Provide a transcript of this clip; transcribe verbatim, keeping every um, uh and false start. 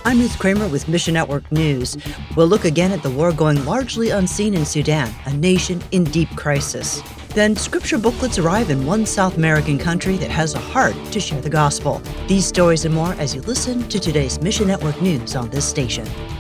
I'm Ruth Kramer with Mission Network News. We'll look again at the war going largely unseen in Sudan, a nation in deep crisis. Then scripture booklets arrive in one South American country that has a heart to share the gospel. These stories and more as you listen to today's Mission Network News on this station.